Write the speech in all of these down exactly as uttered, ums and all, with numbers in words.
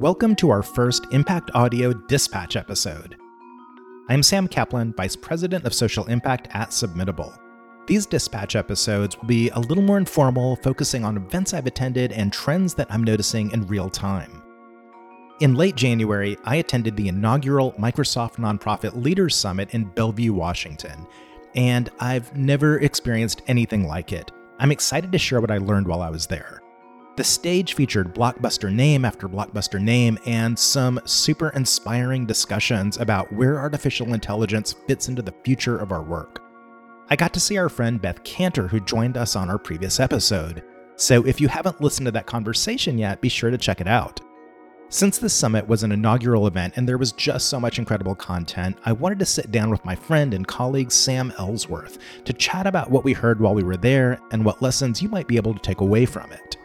Welcome to our first Impact Audio Dispatch episode. I'm Sam Kaplan, Vice President of Social Impact at Submittable. These Dispatch episodes will be a little more informal, focusing on events I've attended and trends that I'm noticing in real time. In late January, I attended the inaugural Microsoft Nonprofit Leaders Summit in Bellevue, Washington, and I've never experienced anything like it. I'm excited to share what I learned while I was there. The stage featured blockbuster name after blockbuster name and some super inspiring discussions about where artificial intelligence fits into the future of our work. I got to see our friend Beth Kanter, who joined us on our previous episode. So if you haven't listened to that conversation yet, be sure to check it out. Since this summit was an inaugural event and there was just so much incredible content, I wanted to sit down with my friend and colleague Sam Ellsworth to chat about what we heard while we were there and what lessons you might be able to take away from it.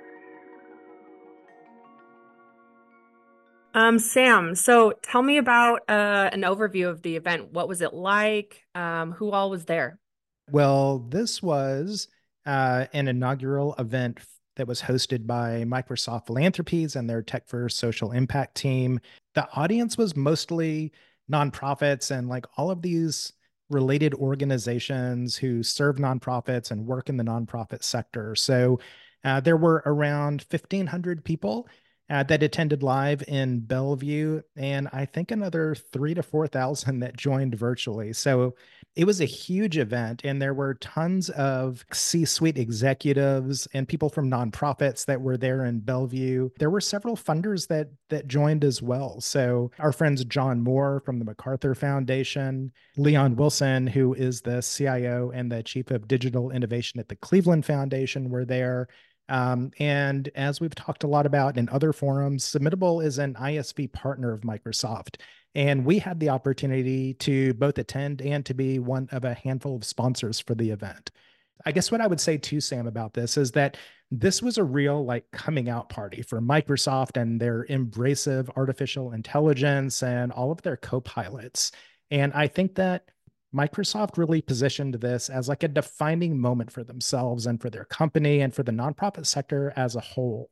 Um, Sam, so tell me about uh, an overview of the event. What was it like? Um, who all was there? Well, this was uh, an inaugural event that was hosted by Microsoft Philanthropies and their Tech for Social Impact team. The audience was mostly nonprofits and like all of these related organizations who serve nonprofits and work in the nonprofit sector. So uh, there were around fifteen hundred people uh, that attended live in Bellevue, and I think another three to four thousand that joined virtually. So it was a huge event, and there were tons of C-suite executives and people from nonprofits that were there in Bellevue. There were several funders that that joined as well. So our friends John Moore from the MacArthur Foundation, Leon Wilson, who is the C I O and the Chief of Digital Innovation at the Cleveland Foundation, were there. Um, and as we've talked a lot about in other forums, Submittable is an I S V partner of Microsoft. And we had the opportunity to both attend and to be one of a handful of sponsors for the event. I guess what I would say to Sam about this is that this was a real like coming out party for Microsoft and their embrace of artificial intelligence and all of their co-pilots. And I think that Microsoft really positioned this as like a defining moment for themselves and for their company and for the nonprofit sector as a whole.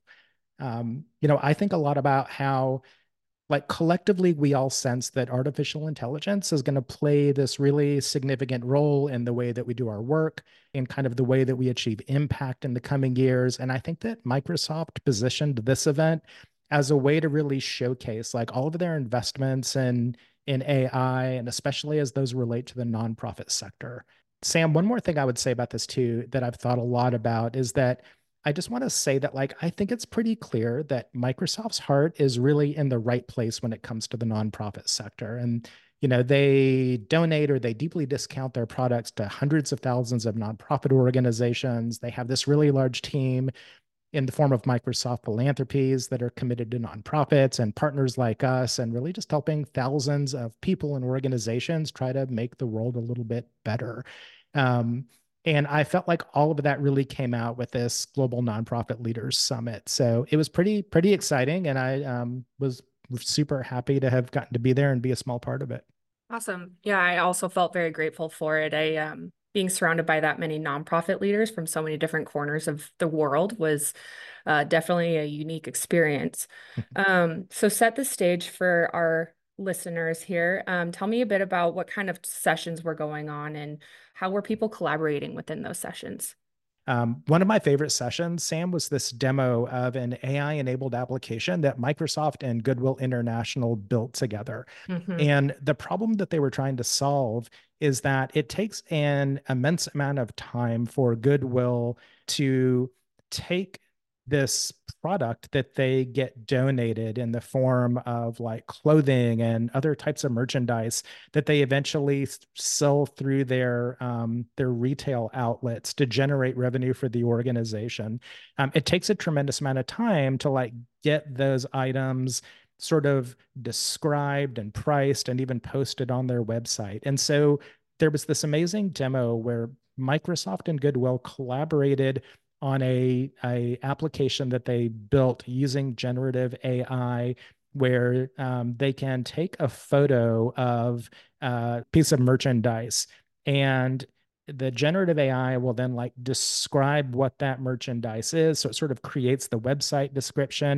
Um, you know, I think a lot about how like collectively we all sense that artificial intelligence is going to play this really significant role in the way that we do our work, in kind of the way that we achieve impact in the coming years. And I think that Microsoft positioned this event as a way to really showcase like all of their investments in in A I, and especially as those relate to the nonprofit sector. Sam, one more thing I would say about this too that I've thought a lot about is that I just want to say that, like, I think it's pretty clear that Microsoft's heart is really in the right place when it comes to the nonprofit sector. And, you know, they donate or they deeply discount their products to hundreds of thousands of nonprofit organizations. They have this really large team in the form of Microsoft Philanthropies that are committed to nonprofits and partners like us, and really just helping thousands of people and organizations try to make the world a little bit better. Um, and I felt like all of that really came out with this Global Nonprofit Leaders Summit. So it was pretty, pretty exciting. And I um, was super happy to have gotten to be there and be a small part of it. Awesome. Yeah, I also felt very grateful for it. I um being surrounded by that many nonprofit leaders from so many different corners of the world was uh, definitely a unique experience. Um, so set the stage for our listeners here. Um, tell me a bit about what kind of sessions were going on and how were people collaborating within those sessions? Um, one of my favorite sessions, Sam, was this demo of an A I-enabled application that Microsoft and Goodwill International built together. Hmm. And the problem that they were trying to solve is that it takes an immense amount of time for Goodwill to take this product that they get donated in the form of like clothing and other types of merchandise that they eventually sell through their um, their retail outlets to generate revenue for the organization. Um, it takes a tremendous amount of time to like get those items sort of described and priced and even posted on their website. And so there was this amazing demo where Microsoft and Goodwill collaborated on a, a application that they built using generative A I where um, they can take a photo of a piece of merchandise and the generative A I will then like describe what that merchandise is. So it sort of creates the website description.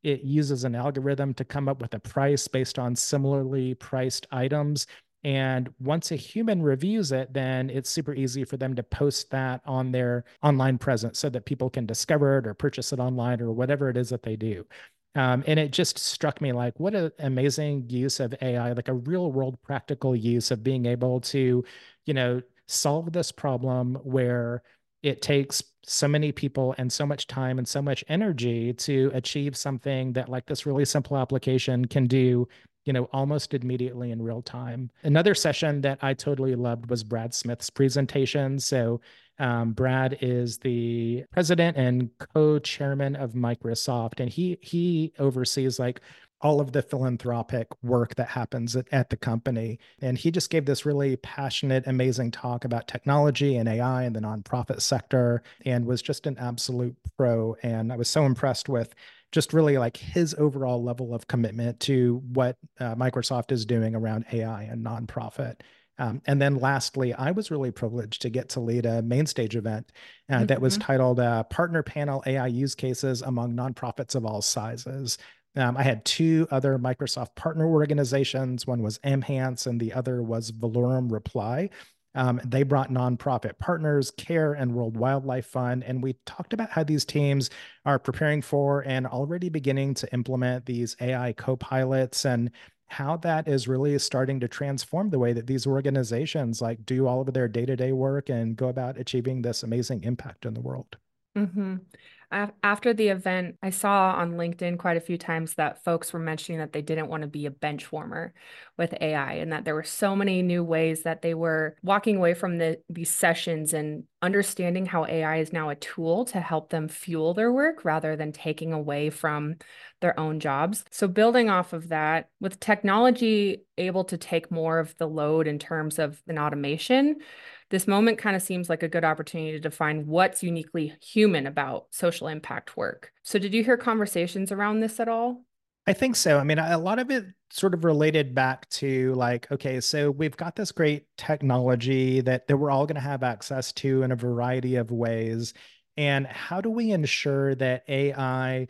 it uses an algorithm to come up with a price based on similarly priced items. And once a human reviews it, then it's super easy for them to post that on their online presence so that people can discover it or purchase it online or whatever it is that they do. Um, and it just struck me like what an amazing use of A I, like a real world practical use of being able to, you know, solve this problem where it takes so many people and so much time and so much energy to achieve something that like this really simple application can do, you know, almost immediately in real time. Another session that I totally loved was Brad Smith's presentation. So um, Brad is the president and co-chairman of Microsoft, and he he oversees like all of the philanthropic work that happens at, at the company. And he just gave this really passionate, amazing talk about technology and A I and the nonprofit sector, and was just an absolute pro. And I was so impressed with just really like his overall level of commitment to what uh, Microsoft is doing around A I and nonprofit. Um, and then lastly, I was really privileged to get to lead a main stage event uh, that was Mm-hmm. titled uh, Partner Panel A I Use Cases Among Nonprofits of All Sizes. Um, I had two other Microsoft partner organizations. One was Amhance and the other was Valorum Reply. Um, they brought nonprofit partners, CARE, and World Wildlife Fund. And we talked about how these teams are preparing for and already beginning to implement these A I co-pilots and how that is really starting to transform the way that these organizations like do all of their day-to-day work and go about achieving this amazing impact in the world. Mm-hmm. After the event, I saw on LinkedIn quite a few times that folks were mentioning that they didn't want to be a bench warmer with A I and that there were so many new ways that they were walking away from the, these sessions and understanding how A I is now a tool to help them fuel their work rather than taking away from their own jobs. So building off of that, with technology able to take more of the load in terms of an automation, this moment kind of seems like a good opportunity to define what's uniquely human about social impact work. So, did you hear conversations around this at all? I think so. I mean, a lot of it sort of related back to like, okay, so we've got this great technology that, that we're all going to have access to in a variety of ways. And how do we ensure that A I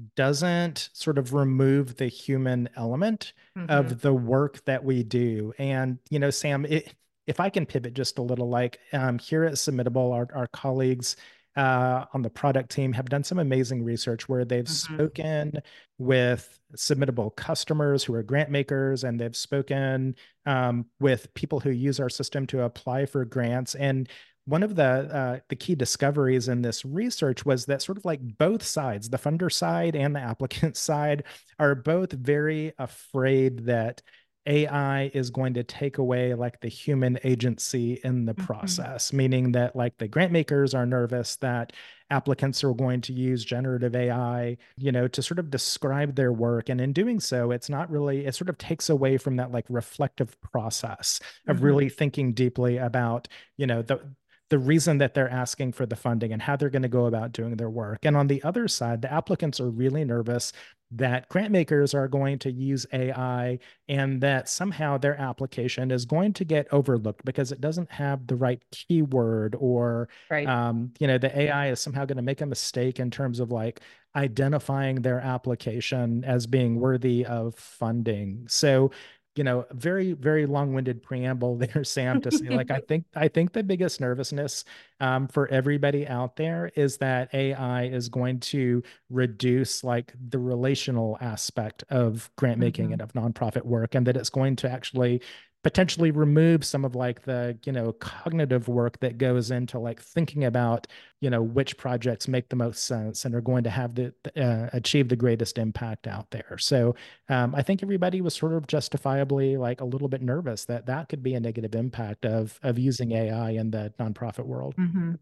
doesn't sort of remove the human element Mm-hmm. of the work that we do? And, you know, Sam, it, if I can pivot just a little, like um, here at Submittable, our, our colleagues uh, on the product team have done some amazing research where they've Mm-hmm. spoken with Submittable customers who are grant makers, and they've spoken um, with people who use our system to apply for grants. And one of the uh, the key discoveries in this research was that sort of like both sides, the funder side and the applicant side, are both very afraid that A I is going to take away like the human agency in the Mm-hmm. process, meaning that like the grant makers are nervous that applicants are going to use generative A I, you know, to sort of describe their work. And in doing so, it's not really, it sort of takes away from that like reflective process of Mm-hmm. really thinking deeply about, you know, the the reason that they're asking for the funding and how they're going to go about doing their work. And on the other side, the applicants are really nervous that grant makers are going to use A I and that somehow their application is going to get overlooked because it doesn't have the right keyword, or Right. um, you know, the A I is somehow going to make a mistake in terms of like identifying their application as being worthy of funding. So, you know, very, very long-winded preamble there, Sam, to say like I think I think the biggest nervousness um, for everybody out there is that A I is going to reduce like the relational aspect of grant making Mm-hmm. and of nonprofit work, and that it's going to actually potentially remove some of like the, you know, cognitive work that goes into like thinking about, you know, which projects make the most sense and are going to have the uh, achieve the greatest impact out there. So um, I think everybody was sort of justifiably like a little bit nervous that that could be a negative impact of of using A I in the nonprofit world. Mm-hmm.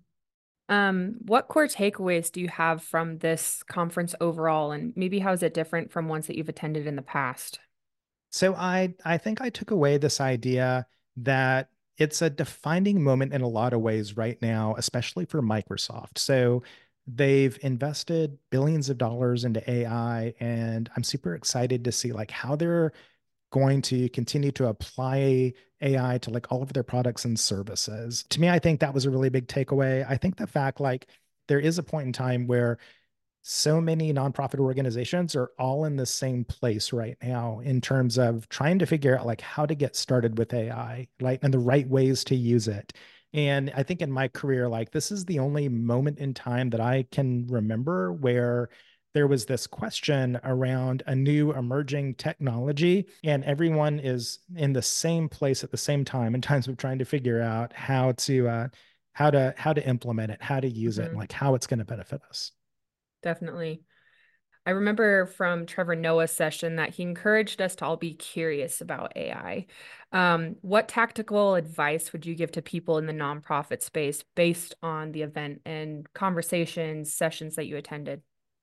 Um, what core takeaways do you have from this conference overall, and maybe how is it different from ones that you've attended in the past? So I I think I took away this idea that it's a defining moment in a lot of ways right now, especially for Microsoft. So they've invested billions of dollars into A I, and I'm super excited to see like how they're going to continue to apply A I to like all of their products and services. To me, I think that was a really big takeaway. I think the fact like there is a point in time where So many nonprofit organizations are all in the same place right now in terms of trying to figure out like how to get started with A I, like and the right ways to use it. And I think in my career, like this is the only moment in time that I can remember where there was this question around a new emerging technology, and everyone is in the same place at the same time in terms of trying to figure out how to uh, how to how to implement it, how to use it, and Hmm. like how it's going to benefit us. Definitely. I remember from Trevor Noah's session that he encouraged us to all be curious about A I. Um, what tactical advice would you give to people in the nonprofit space based on the event and conversations, sessions that you attended?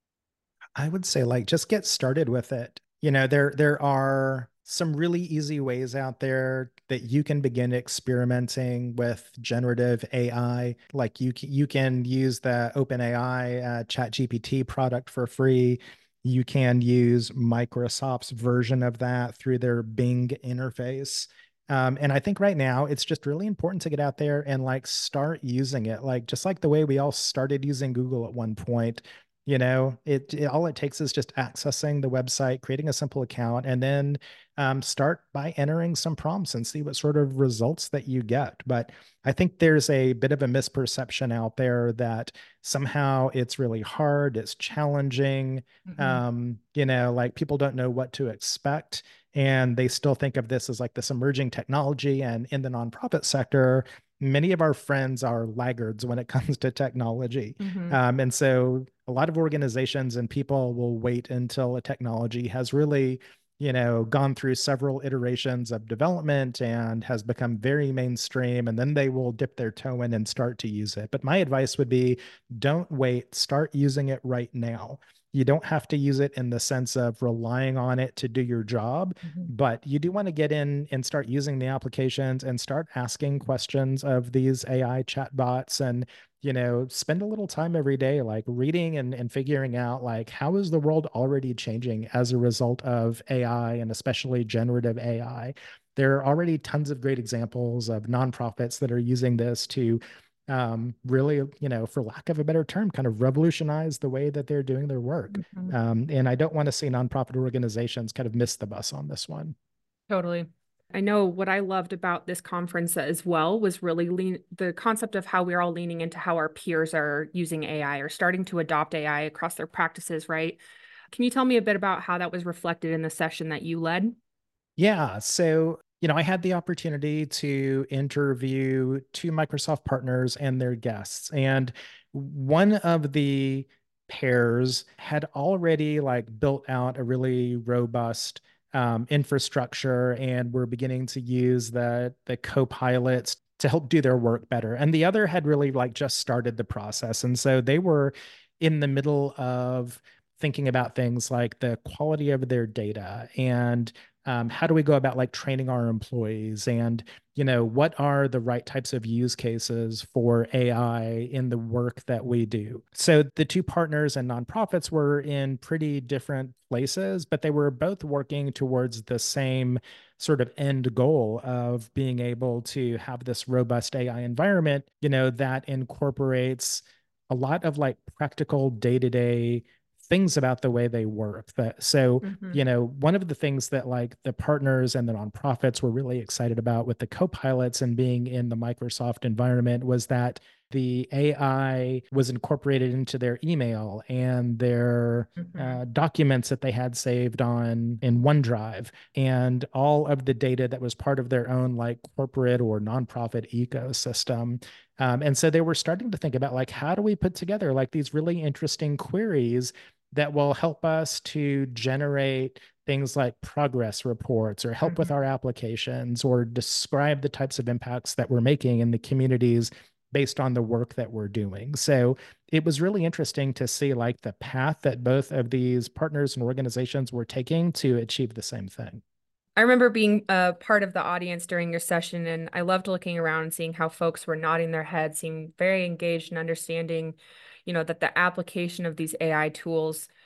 I would say like just get started with it. You know, there there are some really easy ways out there that you can begin experimenting with generative A I. Like you can, you can use the OpenAI uh, ChatGPT product for free. You can use Microsoft's version of that through their Bing interface. Um, and I think right now it's just really important to get out there and like start using it. Like just like the way we all started using Google at one point, you know, it, it all it takes is just accessing the website, creating a simple account, and then um, start by entering some prompts and see what sort of results that you get. But I think there's a bit of a misperception out there that somehow it's really hard, it's challenging. Hmm. Um, you know, like people don't know what to expect, and they still think of this as like this emerging technology. And in the nonprofit sector, many of our friends are laggards when it comes to technology. Hmm. Um, and so a lot of organizations and people will wait until a technology has really, you know, gone through several iterations of development and has become very mainstream, and then they will dip their toe in and start to use it. But my advice would be don't wait, start using it right now. You don't have to use it in the sense of relying on it to do your job, Hmm. but you do want to get in and start using the applications and start asking questions of these A I chatbots, and you know, spend a little time every day like reading and, and figuring out like how is the world already changing as a result of A I and especially generative A I. There are already tons of great examples of nonprofits that are using this to um, really, you know, for lack of a better term, kind of revolutionize the way that they're doing their work. Hmm. Um, and I don't want to see nonprofit organizations kind of miss the bus on this one. Totally. I know what I loved about this conference as well was really lean the concept of how we're all leaning into how our peers are using A I or starting to adopt A I across their practices, right? Can you tell me a bit about how that was reflected in the session that you led? Yeah. So, you know, I had the opportunity to interview two Microsoft partners and their guests. And one of the pairs had already like built out a really robust um, infrastructure and were beginning to use the the co-pilots to help do their work better. And the other had really like just started the process. And so they were in the middle of thinking about things like the quality of their data and um, how do we go about like training our employees, and you know what are the right types of use cases for A I in the work that we do. So the two partners and nonprofits were in pretty different places, but they were both working towards the same sort of end goal of being able to have this robust A I environment, you know, that incorporates a lot of like practical day-to-day things about the way they work. That so Hmm. you know, one of the things that like the partners and the nonprofits were really excited about with the co-pilots and being in the Microsoft environment was that the A I was incorporated into their email and their Hmm. uh, documents that they had saved on in OneDrive, and all of the data that was part of their own like corporate or nonprofit ecosystem. Um, and so they were starting to think about like, how do we put together like these really interesting queries that will help us to generate things like progress reports or help with our Hmm. applications or describe the types of impacts that we're making in the communities based on the work that we're doing. So it was really interesting to see like the path that both of these partners and organizations were taking to achieve the same thing. I remember being a part of the audience during your session, and I loved looking around and seeing how folks were nodding their heads, seemed very engaged and understanding, you know, that the application of these A I tools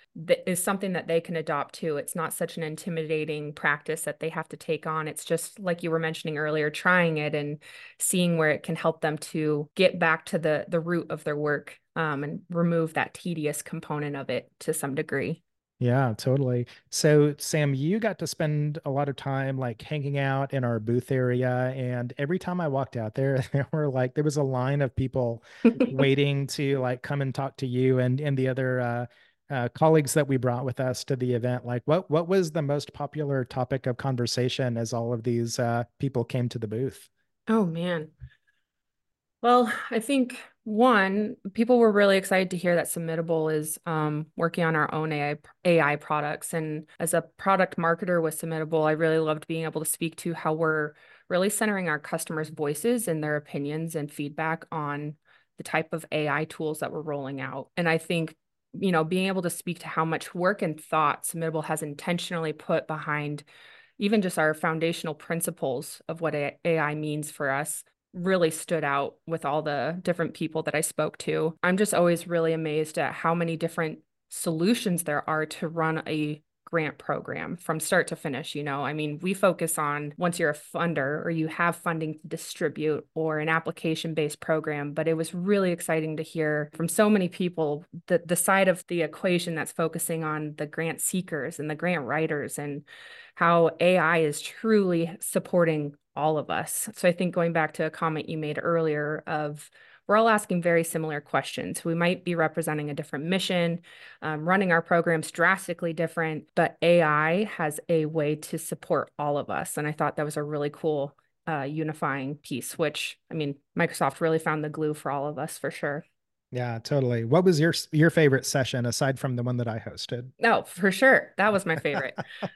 that is something that they can adopt to. It's not such an intimidating practice that they have to take on. It's just like you were mentioning earlier, trying it and seeing where it can help them to get back to the the root of their work, um, and remove that tedious component of it to some degree. Yeah, totally. So, Sam, you got to spend a lot of time like hanging out in our booth area. And every time I walked out there, there were like, there was a line of people waiting to like come and talk to you and, and the other uh, uh, colleagues that we brought with us to the event. Like, what, what was the most popular topic of conversation as all of these uh, people came to the booth? Oh man. Well, I think one, people were really excited to hear that Submittable is um, working on our own A I A I products. And as a product marketer with Submittable, I really loved being able to speak to how we're really centering our customers' voices and their opinions and feedback on the type of A I tools that we're rolling out. And I think, you know, being able to speak to how much work and thought Submittable has intentionally put behind even just our foundational principles of what A I means for us really stood out with all the different people that I spoke to. I'm just always really amazed at how many different solutions there are to run a grant program from start to finish. You know, I mean, we focus on once you're a funder or you have funding to distribute or an application-based program, but it was really exciting to hear from so many people the, the side of the equation that's focusing on the grant seekers and the grant writers and how A I is truly supporting all of us. So I think going back to a comment you made earlier of we're all asking very similar questions. We might be representing a different mission, um, running our programs drastically different, but A I has a way to support all of us. And I thought that was a really cool uh, unifying piece, which, I mean, Microsoft really found the glue for all of us for sure. Yeah, totally. What was your your favorite session aside from the one that I hosted? No, for sure. That was my favorite.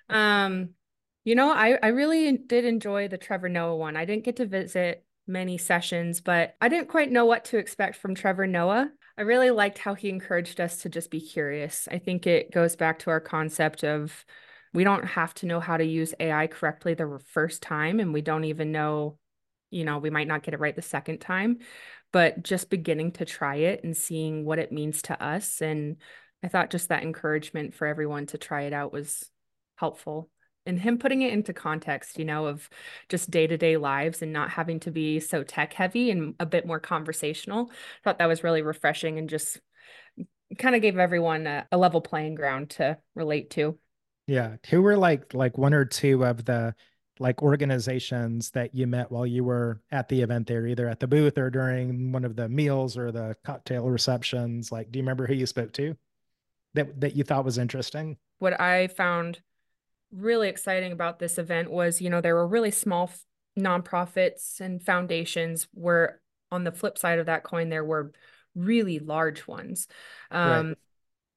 Um, you know, I, I really did enjoy the Trevor Noah one. I didn't get to visit many sessions, but I didn't quite know what to expect from Trevor Noah. I really liked how he encouraged us to just be curious. I think it goes back to our concept of we don't have to know how to use A I correctly the first time, and we don't even know, you know, we might not get it right the second time, but just beginning to try it and seeing what it means to us. And I thought just that encouragement for everyone to try it out was helpful. And him putting it into context, you know, of just day-to-day lives and not having to be so tech heavy and a bit more conversational. I thought that was really refreshing and just kind of gave everyone a, a level playing ground to relate to. Yeah. Who were like like one or two of the like organizations that you met while you were at the event there, either at the booth or during one of the meals or the cocktail receptions? Like, do you remember who you spoke to that that you thought was interesting? What I found really exciting about this event was, you know, there were really small f- nonprofits and foundations where on the flip side of that coin, there were really large ones. Right. Um,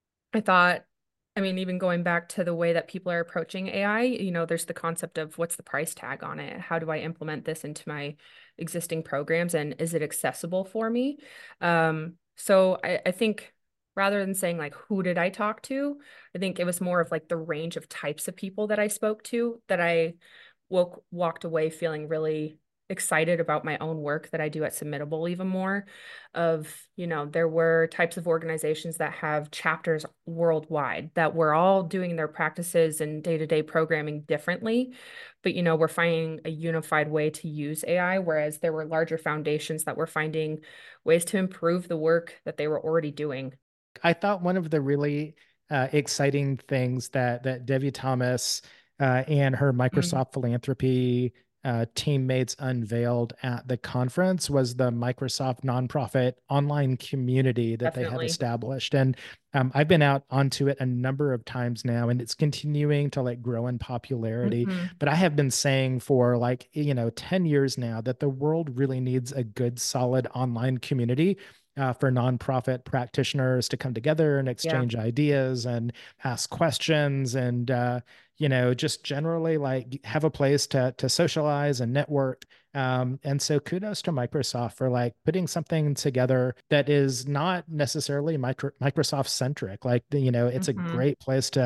I thought, I mean, even going back to the way that people are approaching A I, you know, there's the concept of what's the price tag on it? How do I implement this into my existing programs and is it accessible for me? Um, so I, I think rather than saying like, who did I talk to? I think it was more of like the range of types of people that I spoke to that I woke walked away feeling really excited about my own work that I do at Submittable even more of, you know, there were types of organizations that have chapters worldwide that we're all doing their practices and day-to-day programming differently, but you know, we're finding a unified way to use A I, whereas there were larger foundations that were finding ways to improve the work that they were already doing. I thought one of the really uh, exciting things that that Debbie Thomas uh, and her Mm, Microsoft philanthropy uh, teammates unveiled at the conference was the Microsoft nonprofit online community that they have definitely. established. And um, I've been out onto it a number of times now, and it's continuing to like grow in popularity. Hmm. But I have been saying for like, you know, ten years now that the world really needs a good, solid online community uh, for nonprofit practitioners to come together and Yeah. exchange ideas and ask questions and uh, you know just generally like have a place to to socialize and network. Um, and so kudos to Microsoft for like putting something together that is not necessarily micro- Microsoft centric. Like you know, it's a Hmm. great place to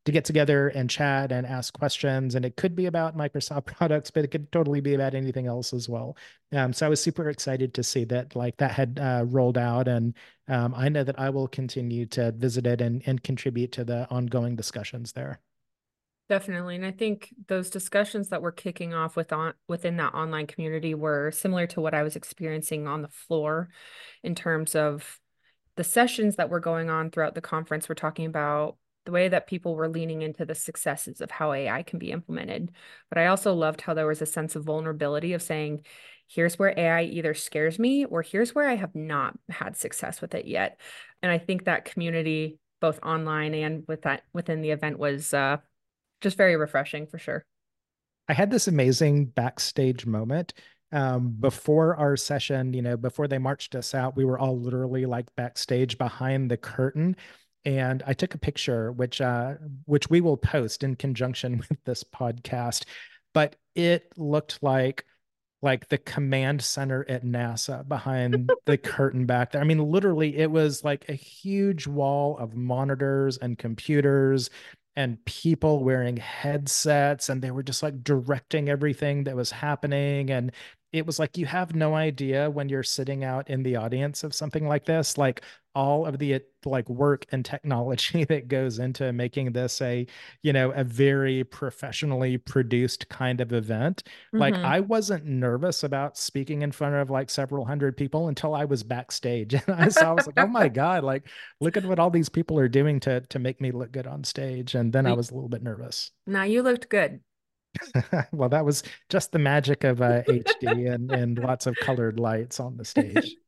to get together and chat and ask questions. And it could be about Microsoft products, but it could totally be about anything else as well. Um, so I was super excited to see that like that had uh, rolled out, and um, I know that I will continue to visit it and and contribute to the ongoing discussions there. Definitely. And I think those discussions that we're kicking off with on within that online community were similar to what I was experiencing on the floor in terms of the sessions that were going on throughout the conference. We're talking about the way that people were leaning into the successes of how A I can be implemented. But I also loved how there was a sense of vulnerability of saying, here's where A I either scares me or here's where I have not had success with it yet. And I think that community, both online and with that within the event, was uh, just very refreshing for sure. I had this amazing backstage moment um, before our session, you know, before they marched us out, we were all literally like backstage behind the curtain. And I took a picture, which uh, which we will post in conjunction with this podcast. But it looked like like the command center at NASA behind the curtain back there. I mean, literally, it was like a huge wall of monitors and computers and people wearing headsets, and they were just like directing everything that was happening. And it was like you have no idea when you're sitting out in the audience of something like this, like all of the like work and technology that goes into making this a, you know, a very professionally produced kind of event. Like Hmm. I wasn't nervous about speaking in front of like several hundred people until I was backstage. And I saw, I was like, oh my God, like look at what all these people are doing to to make me look good on stage. And then I was a little bit nervous. Now you looked good. Well, that was just the magic of uh, H D and and lots of colored lights on the stage.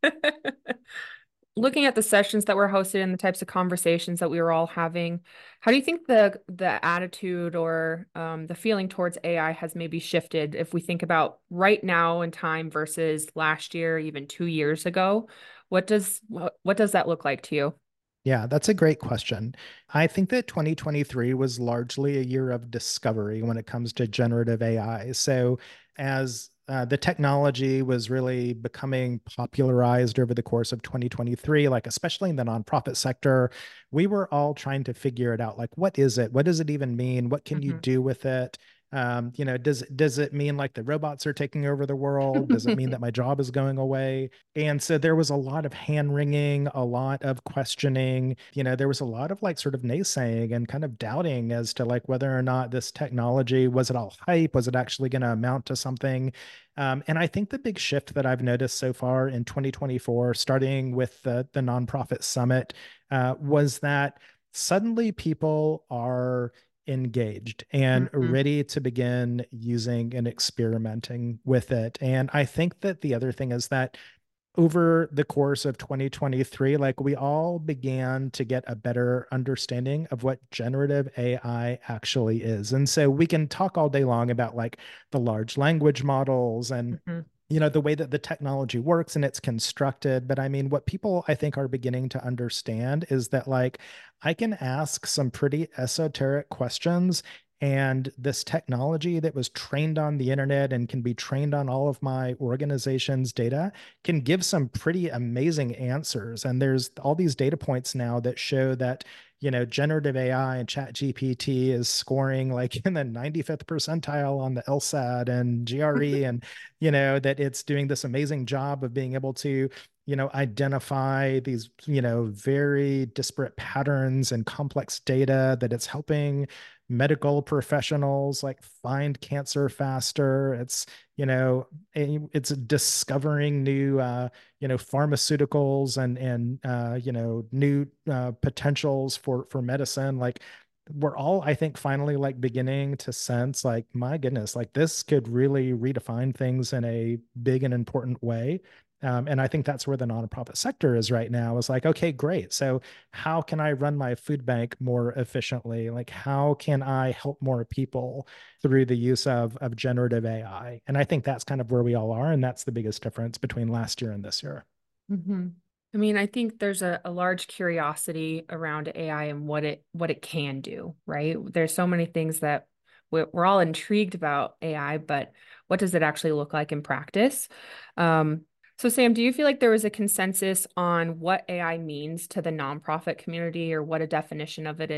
Looking at the sessions that were hosted and the types of conversations that we were all having, how do you think the the attitude or um, the feeling towards A I has maybe shifted if we think about right now in time versus last year, even two years ago? What does what, what does that look like to you? Yeah, that's a great question. I think that twenty twenty-three was largely a year of discovery when it comes to generative A I. So, as uh, the technology was really becoming popularized over the course of twenty twenty-three, like especially in the nonprofit sector, we were all trying to figure it out. Like, what is it? What does it even mean? What can you Hmm. do with it? Um, you know, does does it mean like the robots are taking over the world? Does it mean that my job is going away? And so there was a lot of hand wringing, a lot of questioning. You know, there was a lot of like sort of naysaying and kind of doubting as to like whether or not this technology was it all hype? Was it actually going to amount to something? Um, and I think the big shift that I've noticed so far in twenty twenty-four, starting with the, the nonprofit summit, uh, was that suddenly people are engaged and Hmm. ready to begin using and experimenting with it. And I think that the other thing is that over the course of twenty twenty-three, like we all began to get a better understanding of what generative A I actually is. And so we can talk all day long about like the large language models and Hmm. you know the way that the technology works and it's constructed, but I mean what people I think are beginning to understand is that like I can ask some pretty esoteric questions, and this technology that was trained on the internet and can be trained on all of my organization's data can give some pretty amazing answers. And there's all these data points now that show that, you know, generative A I and Chat G P T is scoring like in the ninety-fifth percentile on the LSAT and G R E, and, you know, that it's doing this amazing job of being able to, you know, identify these, you know, very disparate patterns and complex data, that it's helping medical professionals like find cancer faster. It's, you know, it's discovering new, uh, you know, pharmaceuticals and and uh, you know, new uh, potentials for for medicine. Like we're all, I think, finally like beginning to sense like, my goodness, like this could really redefine things in a big and important way. Um, and I think that's where the nonprofit sector is right now. Is like, okay, great. So how can I run my food bank more efficiently? Like, how can I help more people through the use of of generative A I? And I think that's kind of where we all are, and that's the biggest difference between last year and this year. Hmm. I mean, I think there's a, a large curiosity around A I and what it what it can do, right? There's so many things that we're, we're all intrigued about A I, but what does it actually look like in practice? Um, so Sam, do you feel like there was a consensus on what A I means to the nonprofit community or what a definition of it is?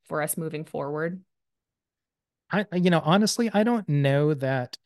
for us moving forward? I, you know, honestly, I don't know that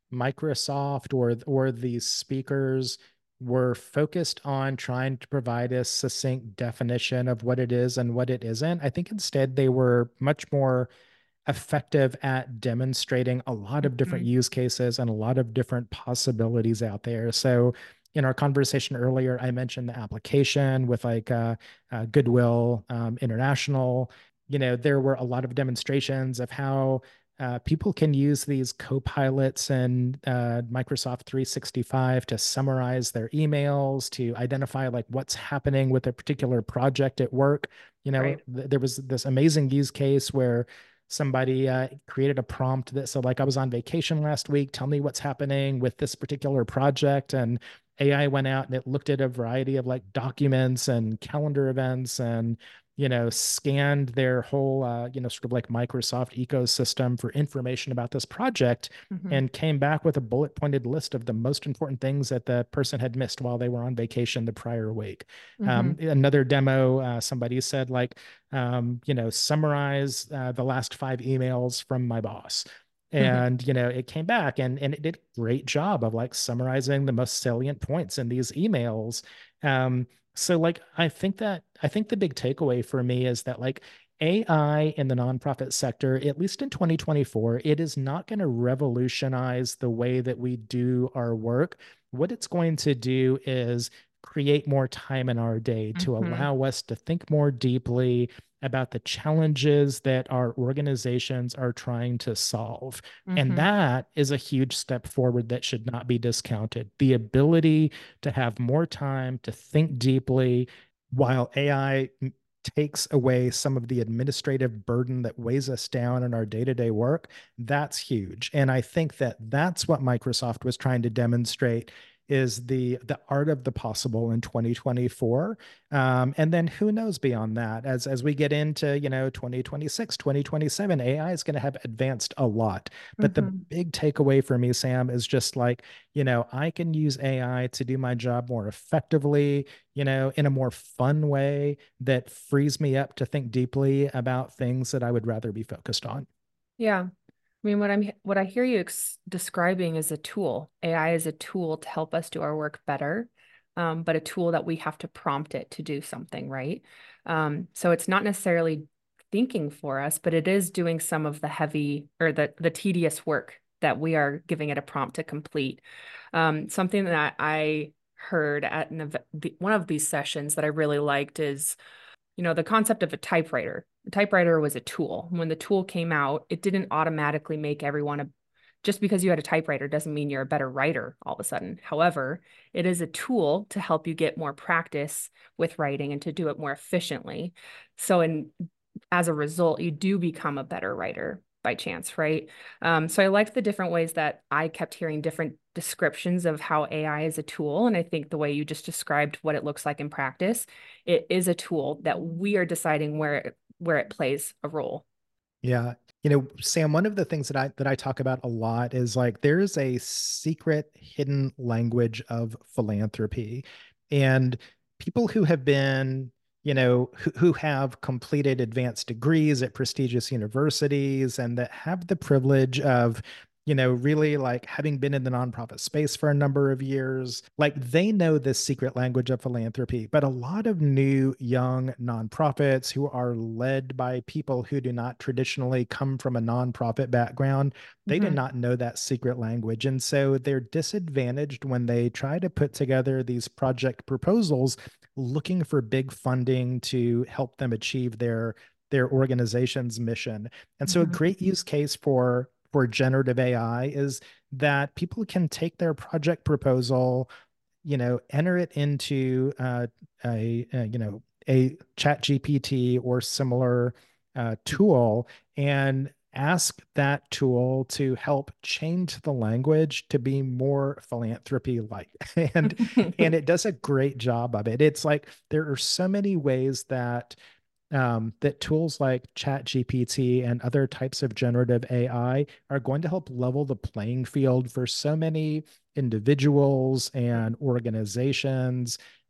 Microsoft or or these speakers were focused on trying to provide a succinct definition of what it is and what it isn't. I think instead they were much more effective at demonstrating a lot of different Mhm. use cases and a lot of different possibilities out there. So in our conversation earlier, I mentioned the application with like uh, uh, Goodwill um, International. You know, there were a lot of demonstrations of how uh, people can use these co-pilots and uh, Microsoft three sixty-five to summarize their emails, to identify like what's happening with a particular project at work. You know, Right. th- there was this amazing use case where somebody uh, created a prompt that said, like, I was on vacation last week. Tell me what's happening with this particular project. And A I went out and it looked at a variety of like documents and calendar events and, you know, scanned their whole, uh, you know, sort of like Microsoft ecosystem for information about this project Hmm. and came back with a bullet pointed list of the most important things that the person had missed while they were on vacation the prior week. Um, Hmm. another demo, uh, somebody said, like, um, you know, summarize uh, the last five emails from my boss. And, you know, it came back and, and it did a great job of like summarizing the most salient points in these emails. Um, so like, I think that, I think the big takeaway for me is that like A I in the nonprofit sector, at least in twenty twenty-four, it is not going to revolutionize the way that we do our work. What it's going to do is create more time in our day to Hmm. allow us to think more deeply about the challenges that our organizations are trying to solve. And Hmm. that is a huge step forward that should not be discounted. The ability to have more time to think deeply while A I takes away some of the administrative burden that weighs us down in our day-to-day work, that's huge. And I think that that's what Microsoft was trying to demonstrate is the the art of the possible in twenty twenty-four. Um, and then who knows beyond that, as as we get into, you know, twenty twenty-six, twenty twenty-seven, A I is going to have advanced a lot. But the Hmm. big takeaway for me, Sam, is just like, you know, I can use A I to do my job more effectively, you know, in a more fun way that frees me up to think deeply about things that I would rather be focused on. Yeah. I mean, what I'm what I hear you ex describing is a tool. A I is a tool to help us do our work better, um, but a tool that we have to prompt it to do something, right? Um, so it's not necessarily thinking for us, but it is doing some of the heavy or the the tedious work that we are giving it a prompt to complete. Um, something that I heard at an, ev- the, one of these sessions that I really liked is you know, the concept of a typewriter. The typewriter was a tool. When the tool came out, it didn't automatically make everyone a just because you had a typewriter doesn't mean you're a better writer all of a sudden. However, it is a tool to help you get more practice with writing and to do it more efficiently. So, in as a result, you do become a better writer by chance, right? Um, so I liked the different ways that I kept hearing different descriptions of how A I is a tool. And I think the way you just described what it looks like in practice, it is a tool that we are deciding where it, where it plays a role. Yeah. You know, Sam, one of the things that I that I talk about a lot is like there is a secret hidden language of philanthropy. And people who have been, you know, who, who have completed advanced degrees at prestigious universities and that have the privilege of, you know, really like having been in the nonprofit space for a number of years, like they know this secret language of philanthropy. But a lot of new young nonprofits who are led by people who do not traditionally come from a nonprofit background, they do Mhm. not know that secret language. And so they're disadvantaged when they try to put together these project proposals looking for big funding to help them achieve their their organization's mission. And so a Mhm. great use case for for generative A I is that people can take their project proposal, you know, enter it into uh, a, a you know a Chat G P T or similar uh, tool and ask that tool to help change the language to be more philanthropy like and and it does a great job of it. It's like there are so many ways that um, that tools like ChatGPT and other types of generative A I are going to help level the playing field for so many individuals and organizations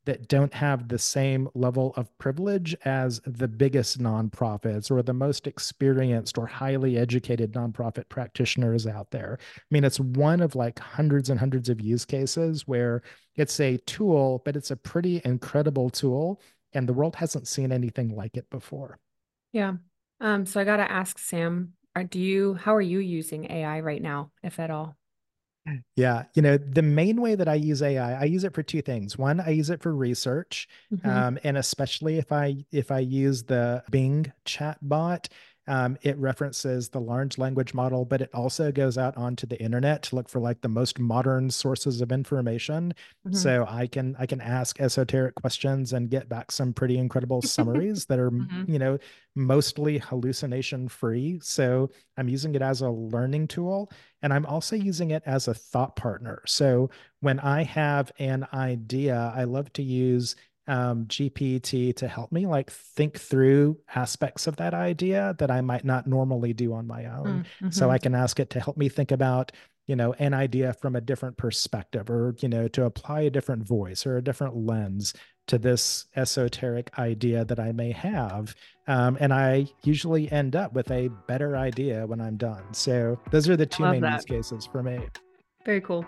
that don't have the same level of privilege as the biggest nonprofits or the most experienced or highly educated nonprofit practitioners out there. I mean, it's one of like hundreds and hundreds of use cases where it's a tool, but it's a pretty incredible tool, and the world hasn't seen anything like it before. Yeah. Um, so I got to ask Sam, are, do you, how are you using A I right now, if at all? Yeah, you know, the main way that I use A I, I use it for two things. One, I use it for research, Mm-hmm. um, and especially if I if I use the Bing chat bot, um, it references the large language model, but it also goes out onto the internet to look for like the most modern sources of information. Mm-hmm. So I can I can ask esoteric questions and get back some pretty incredible summaries that are, Mm-hmm. you know, mostly hallucination free. So I'm using it as a learning tool. And I'm also using it as a thought partner. So when I have an idea, I love to use um, G P T to help me like think through aspects of that idea that I might not normally do on my own. Mm-hmm. So I can ask it to help me think about, you know, an idea from a different perspective, or, you know, to apply a different voice or a different lens to this esoteric idea that I may have. Um, and I usually end up with a better idea when I'm done. So those are the two main use cases for me. Very cool.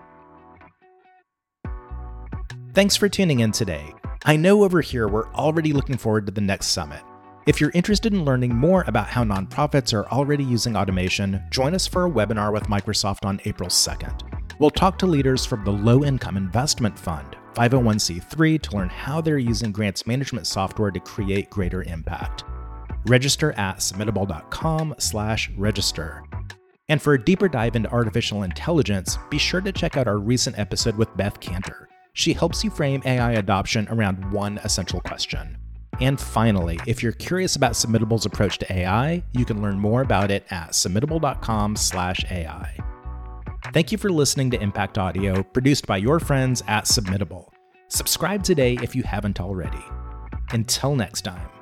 Thanks for tuning in today. I know over here we're already looking forward to the next summit. If you're interested in learning more about how nonprofits are already using automation, join us for a webinar with Microsoft on April second. We'll talk to leaders from the Low Income Investment Fund, five oh one c three, to learn how they're using grants management software to create greater impact. Register at submittable.com slash register. And for a deeper dive into artificial intelligence, be sure to check out our recent episode with Beth Cantor. She helps you frame A I adoption around one essential question. And finally, if you're curious about Submittable's approach to A I, you can learn more about it at submittable.com slash AI. Thank you for listening to Impact Audio, produced by your friends at Submittable. Subscribe today if you haven't already. Until next time.